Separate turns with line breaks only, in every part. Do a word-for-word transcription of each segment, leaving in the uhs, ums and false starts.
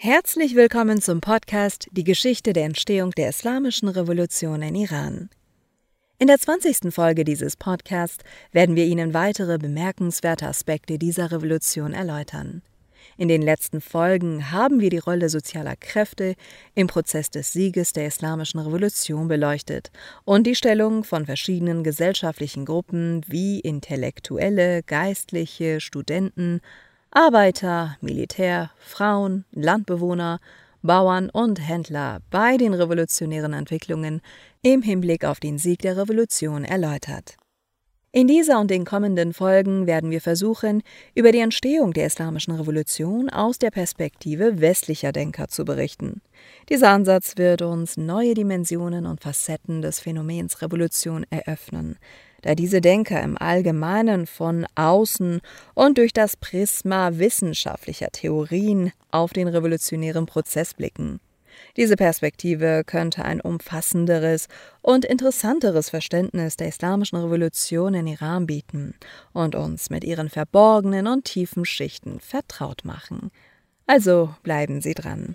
Herzlich willkommen zum Podcast Die Geschichte der Entstehung der Islamischen Revolution in Iran. In der zwanzigsten Folge dieses Podcasts werden wir Ihnen weitere bemerkenswerte Aspekte dieser Revolution erläutern. In den letzten Folgen haben wir die Rolle sozialer Kräfte im Prozess des Sieges der Islamischen Revolution beleuchtet und die Stellung von verschiedenen gesellschaftlichen Gruppen wie Intellektuelle, Geistliche, Studenten, Arbeiter, Militär, Frauen, Landbewohner, Bauern und Händler bei den revolutionären Entwicklungen im Hinblick auf den Sieg der Revolution erläutert. In dieser und den kommenden Folgen werden wir versuchen, über die Entstehung der Islamischen Revolution aus der Perspektive westlicher Denker zu berichten. Dieser Ansatz wird uns neue Dimensionen und Facetten des Phänomens Revolution eröffnen, da diese Denker im Allgemeinen von außen und durch das Prisma wissenschaftlicher Theorien auf den revolutionären Prozess blicken. Diese Perspektive könnte ein umfassenderes und interessanteres Verständnis der Islamischen Revolution in Iran bieten und uns mit ihren verborgenen und tiefen Schichten vertraut machen. Also bleiben Sie dran.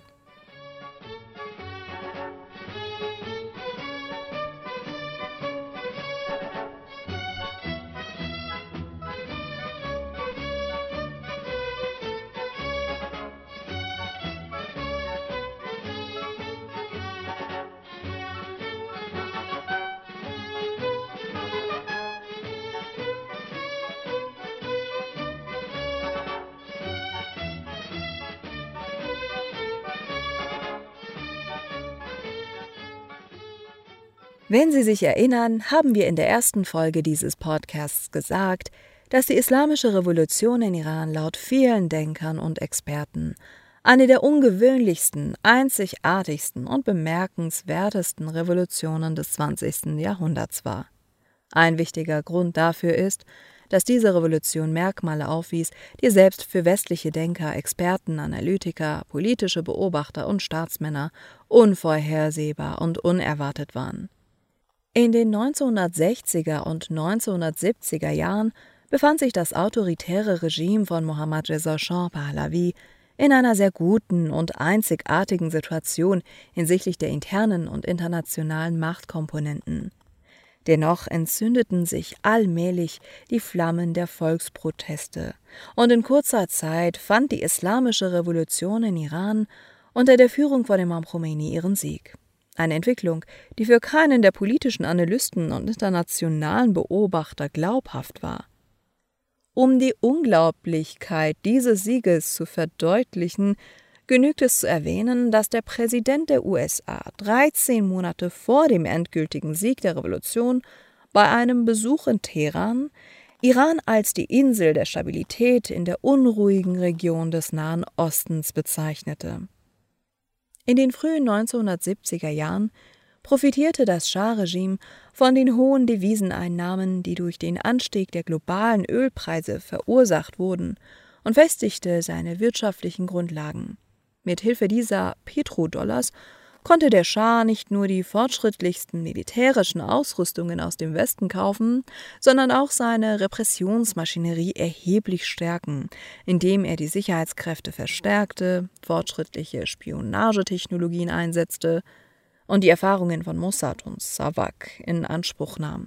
Wenn Sie sich erinnern, haben wir in der ersten Folge dieses Podcasts gesagt, dass die Islamische Revolution in Iran laut vielen Denkern und Experten eine der ungewöhnlichsten, einzigartigsten und bemerkenswertesten Revolutionen des zwanzigsten Jahrhunderts war. Ein wichtiger Grund dafür ist, dass diese Revolution Merkmale aufwies, die selbst für westliche Denker, Experten, Analytiker, politische Beobachter und Staatsmänner unvorhersehbar und unerwartet waren. In den neunzehnhundertsechziger und neunzehnhundertsiebziger Jahren befand sich das autoritäre Regime von Mohammad Reza Shah Pahlavi in einer sehr guten und einzigartigen Situation hinsichtlich der internen und internationalen Machtkomponenten. Dennoch entzündeten sich allmählich die Flammen der Volksproteste, und in kurzer Zeit fand die Islamische Revolution in Iran unter der Führung von Imam Khomeini ihren Sieg. Eine Entwicklung, die für keinen der politischen Analysten und internationalen Beobachter glaubhaft war. Um die Unglaublichkeit dieses Sieges zu verdeutlichen, genügt es zu erwähnen, dass der Präsident der U S A dreizehn Monate vor dem endgültigen Sieg der Revolution bei einem Besuch in Teheran Iran als die Insel der Stabilität in der unruhigen Region des Nahen Ostens bezeichnete. In den frühen neunzehnhundertsiebziger Jahren profitierte das Schah-Regime von den hohen Deviseneinnahmen, die durch den Anstieg der globalen Ölpreise verursacht wurden, und festigte seine wirtschaftlichen Grundlagen. Mit Hilfe dieser Petrodollars konnte der Schah nicht nur die fortschrittlichsten militärischen Ausrüstungen aus dem Westen kaufen, sondern auch seine Repressionsmaschinerie erheblich stärken, indem er die Sicherheitskräfte verstärkte, fortschrittliche Spionagetechnologien einsetzte und die Erfahrungen von Mossad und Savak in Anspruch nahm.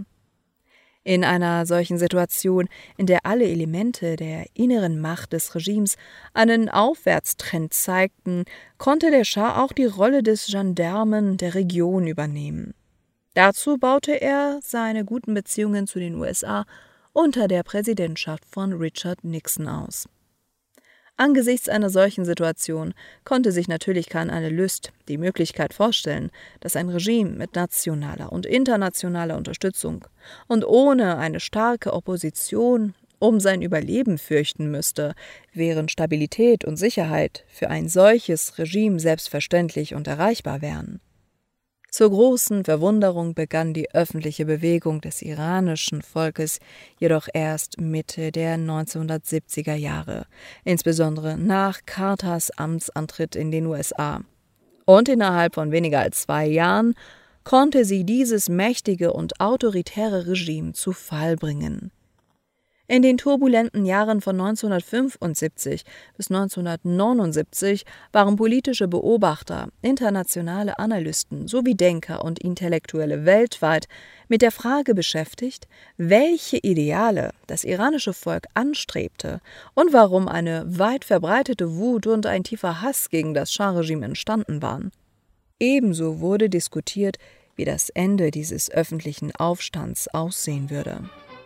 In einer solchen Situation, in der alle Elemente der inneren Macht des Regimes einen Aufwärtstrend zeigten, konnte der Schah auch die Rolle des Gendarmen der Region übernehmen. Dazu baute er seine guten Beziehungen zu den U S A unter der Präsidentschaft von Richard Nixon aus. Angesichts einer solchen Situation konnte sich natürlich kein Analyst die Möglichkeit vorstellen, dass ein Regime mit nationaler und internationaler Unterstützung und ohne eine starke Opposition um sein Überleben fürchten müsste, während Stabilität und Sicherheit für ein solches Regime selbstverständlich und erreichbar wären. Zur großen Verwunderung begann die öffentliche Bewegung des iranischen Volkes jedoch erst Mitte der neunzehnhundertsiebziger Jahre, insbesondere nach Carters Amtsantritt in den U S A. Und innerhalb von weniger als zwei Jahren konnte sie dieses mächtige und autoritäre Regime zu Fall bringen. In den turbulenten Jahren von neunzehnhundertfünfundsiebzig bis neunzehnhundertneunundsiebzig waren politische Beobachter, internationale Analysten sowie Denker und Intellektuelle weltweit mit der Frage beschäftigt, welche Ideale das iranische Volk anstrebte und warum eine weit verbreitete Wut und ein tiefer Hass gegen das Schah-Regime entstanden waren. Ebenso wurde diskutiert, wie das Ende dieses öffentlichen Aufstands aussehen würde.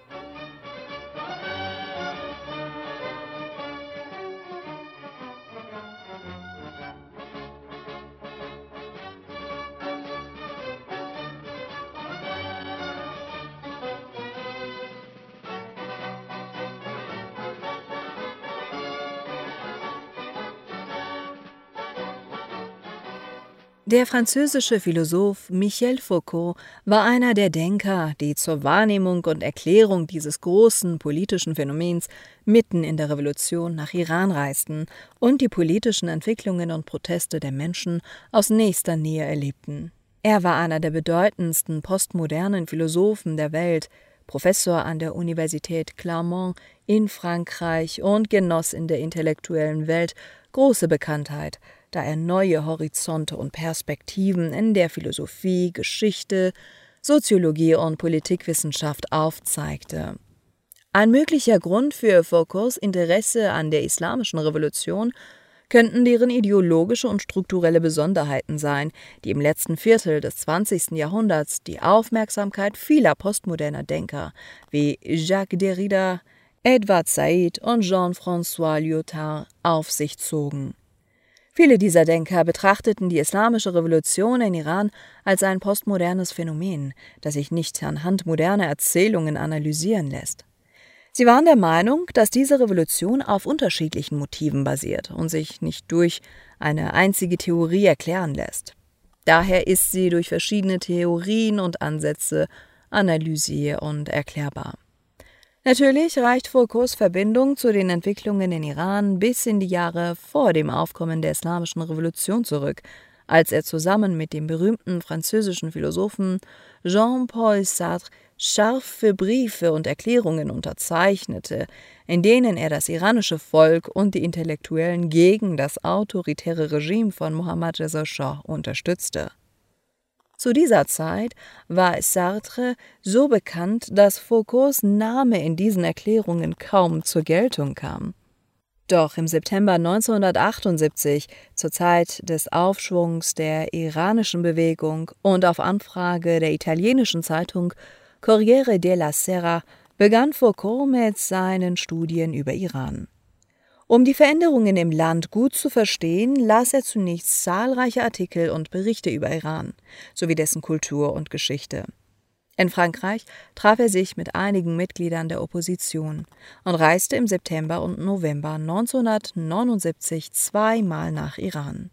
Der französische Philosoph Michel Foucault war einer der Denker, die zur Wahrnehmung und Erklärung dieses großen politischen Phänomens mitten in der Revolution nach Iran reisten und die politischen Entwicklungen und Proteste der Menschen aus nächster Nähe erlebten. Er war einer der bedeutendsten postmodernen Philosophen der Welt, Professor an der Universität Clermont in Frankreich und genoss in der intellektuellen Welt große Bekanntheit, da er neue Horizonte und Perspektiven in der Philosophie, Geschichte, Soziologie und Politikwissenschaft aufzeigte. Ein möglicher Grund für Foucaults Interesse an der Islamischen Revolution könnten deren ideologische und strukturelle Besonderheiten sein, die im letzten Viertel des zwanzigsten Jahrhunderts die Aufmerksamkeit vieler postmoderner Denker wie Jacques Derrida, Edward Said und Jean-François Lyotard auf sich zogen. Viele dieser Denker betrachteten die Islamische Revolution in Iran als ein postmodernes Phänomen, das sich nicht anhand moderner Erzählungen analysieren lässt. Sie waren der Meinung, dass diese Revolution auf unterschiedlichen Motiven basiert und sich nicht durch eine einzige Theorie erklären lässt. Daher ist sie durch verschiedene Theorien und Ansätze analysier- und erklärbar. Natürlich reicht Foucaults Verbindung zu den Entwicklungen in Iran bis in die Jahre vor dem Aufkommen der Islamischen Revolution zurück, als er zusammen mit dem berühmten französischen Philosophen Jean-Paul Sartre scharfe Briefe und Erklärungen unterzeichnete, in denen er das iranische Volk und die Intellektuellen gegen das autoritäre Regime von Mohammad Reza Schah unterstützte. Zu dieser Zeit war Sartre so bekannt, dass Foucaults Name in diesen Erklärungen kaum zur Geltung kam. Doch im September neunzehnhundertachtundsiebzig, zur Zeit des Aufschwungs der iranischen Bewegung und auf Anfrage der italienischen Zeitung Corriere della Sera, begann Foucault mit seinen Studien über Iran. Um die Veränderungen im Land gut zu verstehen, las er zunächst zahlreiche Artikel und Berichte über Iran, sowie dessen Kultur und Geschichte. In Frankreich traf er sich mit einigen Mitgliedern der Opposition und reiste im September und November neunzehnhundertneunundsiebzig zweimal nach Iran.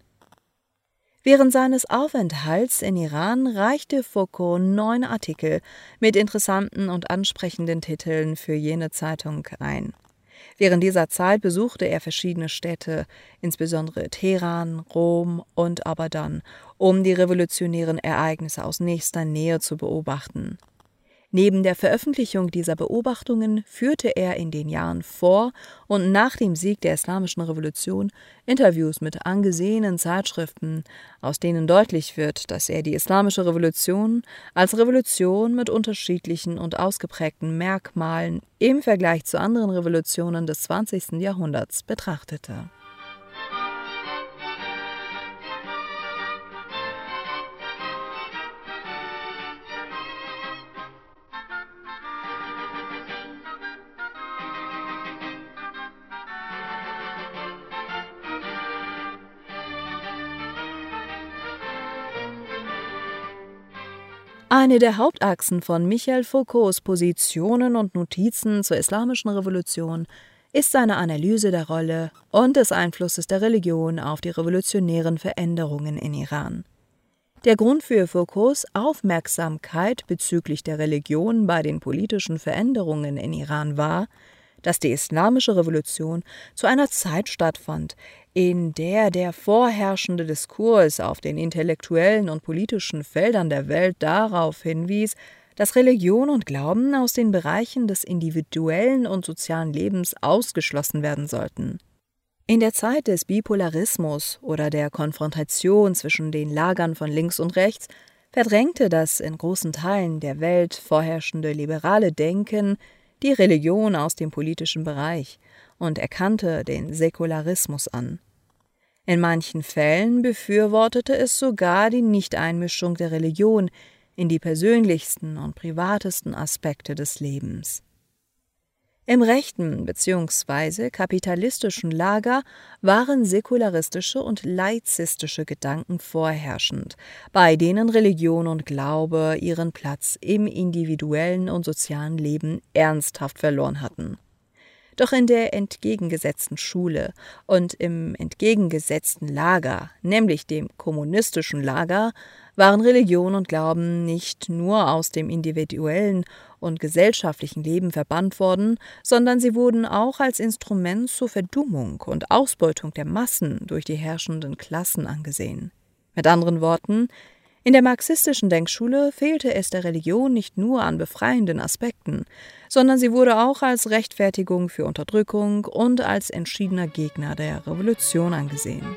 Während seines Aufenthalts in Iran reichte Foucault neun Artikel mit interessanten und ansprechenden Titeln für jene Zeitung ein. Während dieser Zeit besuchte er verschiedene Städte, insbesondere Teheran, Rom und Abadan, um die revolutionären Ereignisse aus nächster Nähe zu beobachten. Neben der Veröffentlichung dieser Beobachtungen führte er in den Jahren vor und nach dem Sieg der Islamischen Revolution Interviews mit angesehenen Zeitschriften, aus denen deutlich wird, dass er die Islamische Revolution als Revolution mit unterschiedlichen und ausgeprägten Merkmalen im Vergleich zu anderen Revolutionen des zwanzigsten Jahrhunderts betrachtete. Eine der Hauptachsen von Michel Foucaults Positionen und Notizen zur Islamischen Revolution ist seine Analyse der Rolle und des Einflusses der Religion auf die revolutionären Veränderungen in Iran. Der Grund für Foucaults Aufmerksamkeit bezüglich der Religion bei den politischen Veränderungen in Iran war, dass die Islamische Revolution zu einer Zeit stattfand, in der der vorherrschende Diskurs auf den intellektuellen und politischen Feldern der Welt darauf hinwies, dass Religion und Glauben aus den Bereichen des individuellen und sozialen Lebens ausgeschlossen werden sollten. In der Zeit des Bipolarismus oder der Konfrontation zwischen den Lagern von links und rechts verdrängte das in großen Teilen der Welt vorherrschende liberale Denken die Religion aus dem politischen Bereich und erkannte den Säkularismus an. In manchen Fällen befürwortete es sogar die Nichteinmischung der Religion in die persönlichsten und privatesten Aspekte des Lebens. Im rechten bzw. kapitalistischen Lager waren säkularistische und laizistische Gedanken vorherrschend, bei denen Religion und Glaube ihren Platz im individuellen und sozialen Leben ernsthaft verloren hatten. Doch in der entgegengesetzten Schule und im entgegengesetzten Lager, nämlich dem kommunistischen Lager, waren Religion und Glauben nicht nur aus dem individuellen und gesellschaftlichen Leben verbannt worden, sondern sie wurden auch als Instrument zur Verdummung und Ausbeutung der Massen durch die herrschenden Klassen angesehen. Mit anderen Worten, in der marxistischen Denkschule fehlte es der Religion nicht nur an befreienden Aspekten, sondern sie wurde auch als Rechtfertigung für Unterdrückung und als entschiedener Gegner der Revolution angesehen.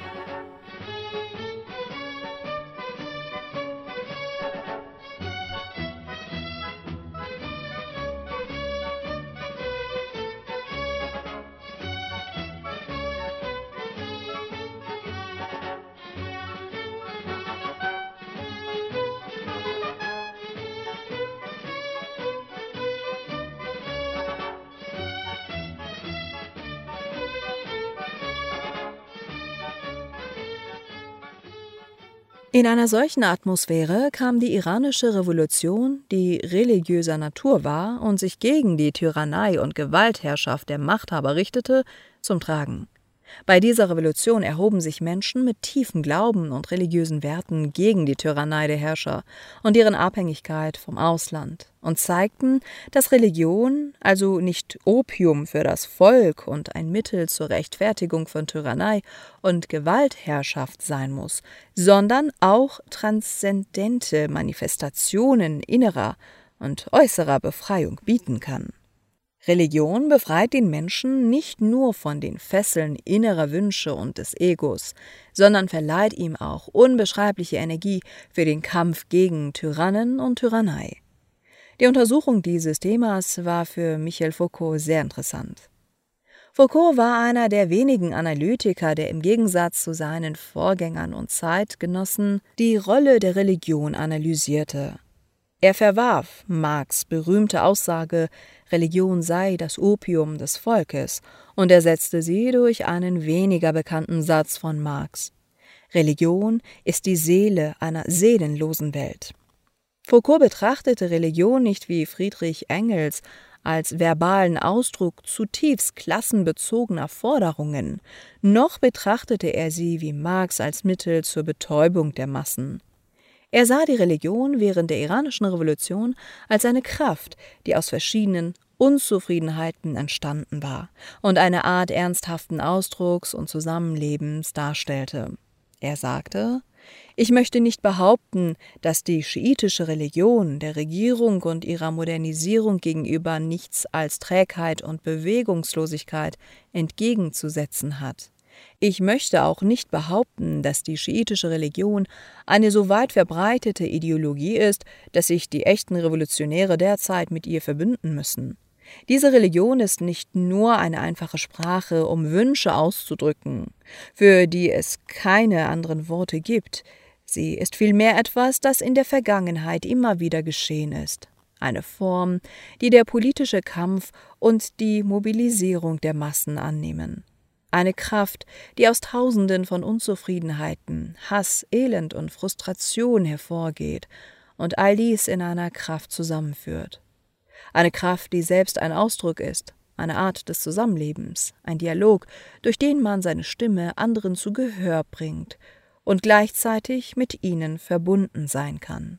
In einer solchen Atmosphäre kam die iranische Revolution, die religiöser Natur war und sich gegen die Tyrannei und Gewaltherrschaft der Machthaber richtete, zum Tragen. Bei dieser Revolution erhoben sich Menschen mit tiefem Glauben und religiösen Werten gegen die Tyrannei der Herrscher und deren Abhängigkeit vom Ausland und zeigten, dass Religion also nicht Opium für das Volk und ein Mittel zur Rechtfertigung von Tyrannei und Gewaltherrschaft sein muss, sondern auch transzendente Manifestationen innerer und äußerer Befreiung bieten kann. Religion befreit den Menschen nicht nur von den Fesseln innerer Wünsche und des Egos, sondern verleiht ihm auch unbeschreibliche Energie für den Kampf gegen Tyrannen und Tyrannei. Die Untersuchung dieses Themas war für Michel Foucault sehr interessant. Foucault war einer der wenigen Analytiker, der im Gegensatz zu seinen Vorgängern und Zeitgenossen die Rolle der Religion analysierte. Er verwarf Marx' berühmte Aussage, Religion sei das Opium des Volkes, und ersetzte sie durch einen weniger bekannten Satz von Marx: Religion ist die Seele einer seelenlosen Welt. Foucault betrachtete Religion nicht wie Friedrich Engels als verbalen Ausdruck zutiefst klassenbezogener Forderungen, noch betrachtete er sie wie Marx als Mittel zur Betäubung der Massen. Er sah die Religion während der iranischen Revolution als eine Kraft, die aus verschiedenen Unzufriedenheiten entstanden war und eine Art ernsthaften Ausdrucks und Zusammenlebens darstellte. Er sagte: Ich möchte nicht behaupten, dass die schiitische Religion der Regierung und ihrer Modernisierung gegenüber nichts als Trägheit und Bewegungslosigkeit entgegenzusetzen hat. Ich möchte auch nicht behaupten, dass die schiitische Religion eine so weit verbreitete Ideologie ist, dass sich die echten Revolutionäre derzeit mit ihr verbünden müssen. Diese Religion ist nicht nur eine einfache Sprache, um Wünsche auszudrücken, für die es keine anderen Worte gibt. Sie ist vielmehr etwas, das in der Vergangenheit immer wieder geschehen ist. Eine Form, die der politische Kampf und die Mobilisierung der Massen annehmen. Eine Kraft, die aus Tausenden von Unzufriedenheiten, Hass, Elend und Frustration hervorgeht und all dies in einer Kraft zusammenführt. Eine Kraft, die selbst ein Ausdruck ist, eine Art des Zusammenlebens, ein Dialog, durch den man seine Stimme anderen zu Gehör bringt und gleichzeitig mit ihnen verbunden sein kann.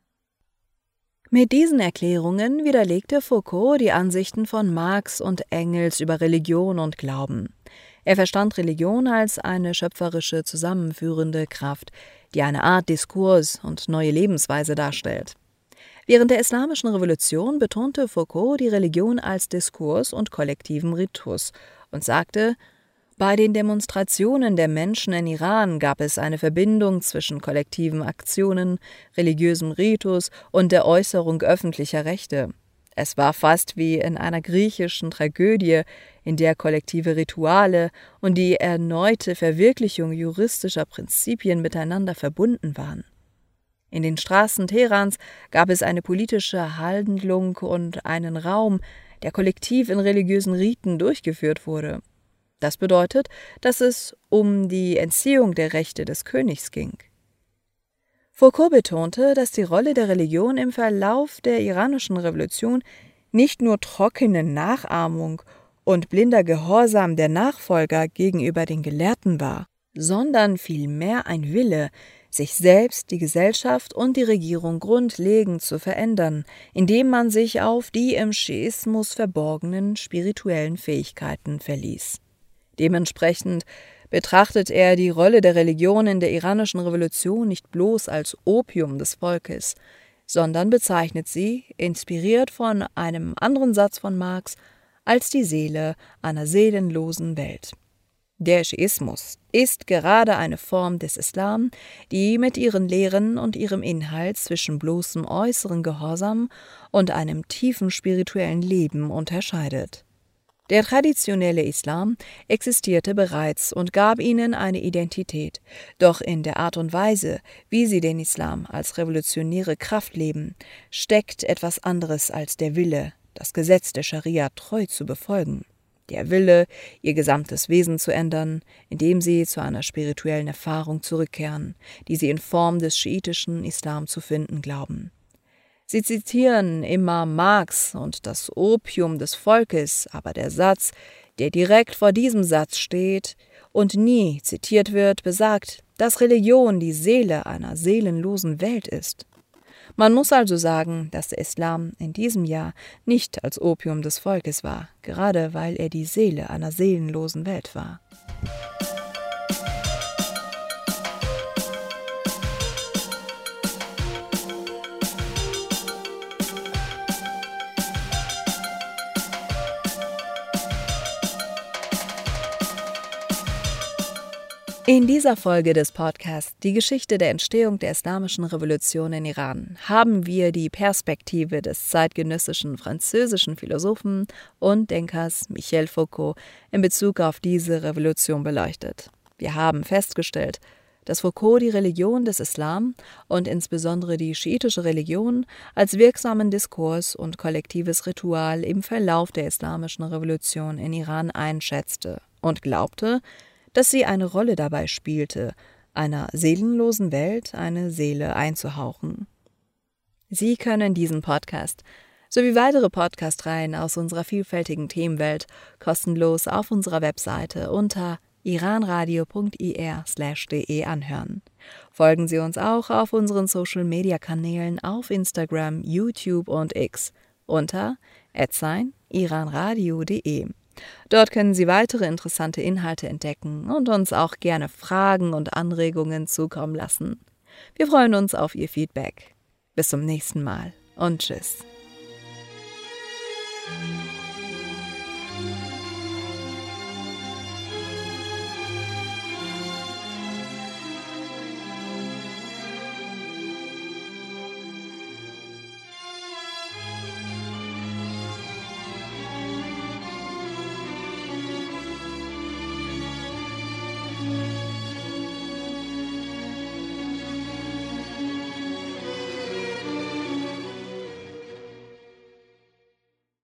Mit diesen Erklärungen widerlegte Foucault die Ansichten von Marx und Engels über Religion und Glauben. Er verstand Religion als eine schöpferische, zusammenführende Kraft, die eine Art Diskurs und neue Lebensweise darstellt. Während der Islamischen Revolution betonte Foucault die Religion als Diskurs und kollektiven Ritus und sagte: Bei den Demonstrationen der Menschen in Iran gab es eine Verbindung zwischen kollektiven Aktionen, religiösem Ritus und der Äußerung öffentlicher Rechte. Es war fast wie in einer griechischen Tragödie, in der kollektive Rituale und die erneute Verwirklichung juristischer Prinzipien miteinander verbunden waren. In den Straßen Teherans gab es eine politische Handlung und einen Raum, der kollektiv in religiösen Riten durchgeführt wurde. Das bedeutet, dass es um die Entziehung der Rechte des Königs ging. Foucault betonte, dass die Rolle der Religion im Verlauf der iranischen Revolution nicht nur trockene Nachahmung und blinder Gehorsam der Nachfolger gegenüber den Gelehrten war, sondern vielmehr ein Wille, sich selbst, die Gesellschaft und die Regierung grundlegend zu verändern, indem man sich auf die im Schiismus verborgenen spirituellen Fähigkeiten verließ. Dementsprechend betrachtet er die Rolle der Religion in der iranischen Revolution nicht bloß als Opium des Volkes, sondern bezeichnet sie, inspiriert von einem anderen Satz von Marx, als die Seele einer seelenlosen Welt. Der Schiismus ist gerade eine Form des Islam, die mit ihren Lehren und ihrem Inhalt zwischen bloßem äußeren Gehorsam und einem tiefen spirituellen Leben unterscheidet. Der traditionelle Islam existierte bereits und gab ihnen eine Identität, doch in der Art und Weise, wie sie den Islam als revolutionäre Kraft leben, steckt etwas anderes als der Wille, das Gesetz der Scharia treu zu befolgen. Der Wille, ihr gesamtes Wesen zu ändern, indem sie zu einer spirituellen Erfahrung zurückkehren, die sie in Form des schiitischen Islam zu finden glauben. Sie zitieren immer Marx und das Opium des Volkes, aber der Satz, der direkt vor diesem Satz steht und nie zitiert wird, besagt, dass Religion die Seele einer seelenlosen Welt ist. Man muss also sagen, dass der Islam in diesem Jahr nicht als Opium des Volkes war, gerade weil er die Seele einer seelenlosen Welt war. In dieser Folge des Podcasts »Die Geschichte der Entstehung der Islamischen Revolution in Iran« haben wir die Perspektive des zeitgenössischen französischen Philosophen und Denkers Michel Foucault in Bezug auf diese Revolution beleuchtet. Wir haben festgestellt, dass Foucault die Religion des Islam und insbesondere die schiitische Religion als wirksamen Diskurs und kollektives Ritual im Verlauf der Islamischen Revolution in Iran einschätzte und glaubte, dass sie eine Rolle dabei spielte, einer seelenlosen Welt eine Seele einzuhauchen. Sie können diesen Podcast sowie weitere Podcast-Reihen aus unserer vielfältigen Themenwelt kostenlos auf unserer Webseite unter iranradio punkt ir slash de anhören. Folgen Sie uns auch auf unseren Social-Media-Kanälen auf Instagram, YouTube und X unter at iranradio punkt de. Dort können Sie weitere interessante Inhalte entdecken und uns auch gerne Fragen und Anregungen zukommen lassen. Wir freuen uns auf Ihr Feedback. Bis zum nächsten Mal und tschüss.